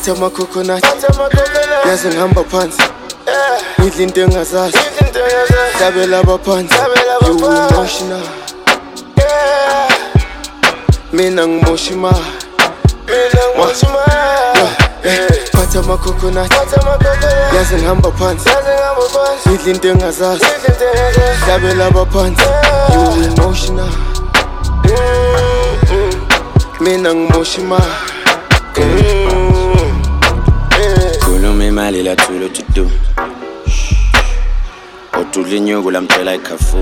phatha ama-coconut yazi ngihamba phansi ngidla into engazazi hlabela abaphansi you emotional mina ngimosha imali phatha ama-coconut yazi ngihamba phansi ngidla into engazazi hlabela abaphansi you emotional mina ngimosha imali khuluma imali lathula tutu otudla inyuku lamtshela ikhafu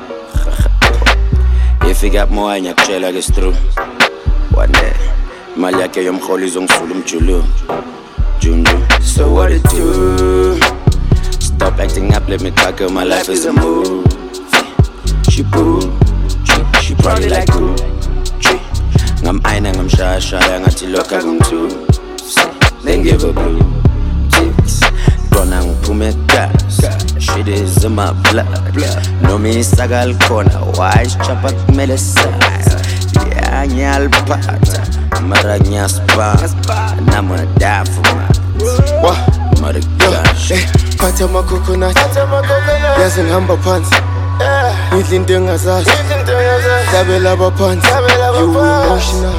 ifika moya ngiyakutshela ke stru one day imali yakhe yomholo izongisula umjulu junju. So what it do? Stop acting up, let me talk. My life is a movie. She boo, she probably like cool. Ngam aina ngam shaya ngathi lokha kumthu. Then give a blue. Dona ngiphume gas. Shit is in my blood. No me sagal corner. Why chapa kumele sa? Yeah, nyalpata. Mara nyaspa. Nama die for my. Mara gosh. Phatha ama-coconut yazi ngihamba phansi ngidla into engazazi hlabela abaphansi you emotional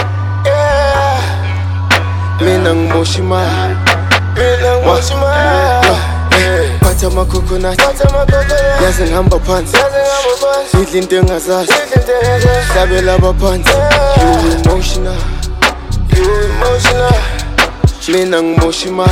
mina ngimosha imali phatha ama-coconut yazi ngihamba phansi ngidla into engazazi hlabela abaphansi you emotional mina ngimosha imali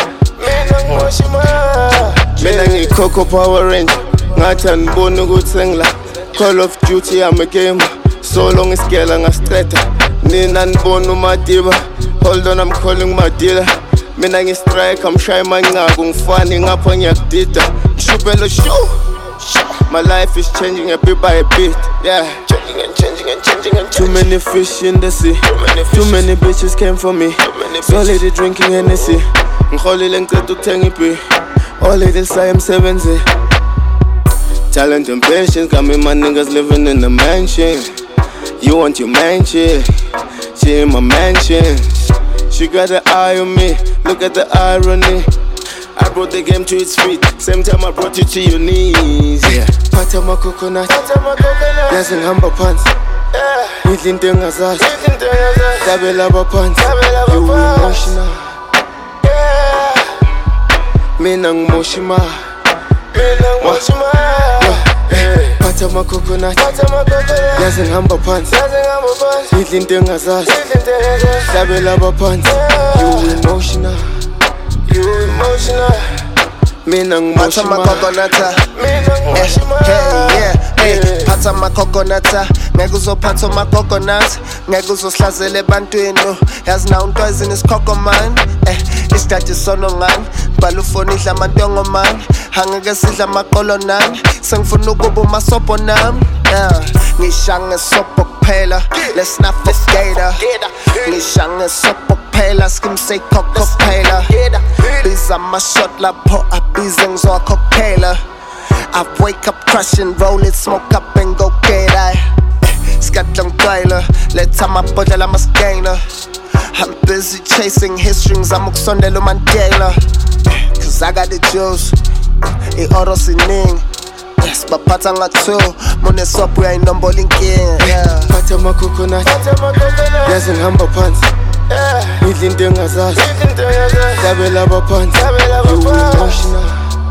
mina ngiyi-Coco Power Ranger ngathi aniboni ukuthi sengila Call of Duty I'm a gamer so long isigela ngastreta nina nibona uMadiba hold on I'm calling my dealer mina ngi-strike amshaya mancaku ngifani ngapha ngiyakudida ngishubhelo show my life is changing a bit by a bit yeah changing too many fish in the sea too many bitches came for me so lady drinking Hennessy ngikholile ngiceda ukuthenga ibi all little say M70 talent and patience got me my niggas living in a mansion you want your mansion she in my mansion she got an eye on me look at the irony I brought the game to its feet same time I brought you to your knees yeah phatha ama-coconut yazi ngihamba phansi ngidla into engazazi hlabela abaphansi you emotional mina ngimosha imali phatha ama-coconut yazi ngihamba phansi ngidla into engazazi hlabela abaphansi you emotional mina ngimosha imali phatha ama-coconut ngeke uzophatha ama-coconut ngeke uzosilazela ebantwini yazi nawo untwazini isikhokho mani isidade sonongani bhala ufoni idla amantongo mani angeke sidla amaqolo nami sengifuna ukuba umasobho nami ngisha ngesobho kuphela let's not forget ngisha ngesobho kuphela skim say coco kuphela biza amashot lapho abize ngizowakhokhela I wake up crushing roll it smoke up and go get I Skatlang Tyler let's amabhodlela amaskainer I'm busy chasing his strings I'm ukusondela uMandela cause I got the juice I-oro sining sibaphatha nga-2 munesobho uyayinombolo inkinga phatha ama-coconut yazi ngihamba phansi ngidla into engazazi hlabela abaphansi you emotional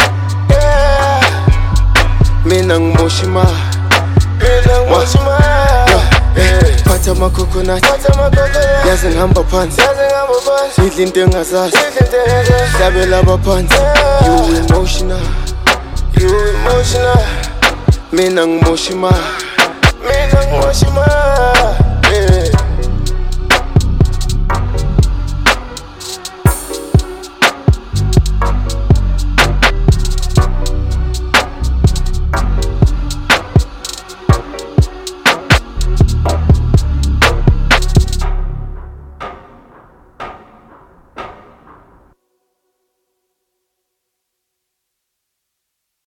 mina ngimosha imali phatha ama-coconut yazi ngihamba phansi ngidla into engazazi hlabela abaphansi you emotional mina ngimosha imali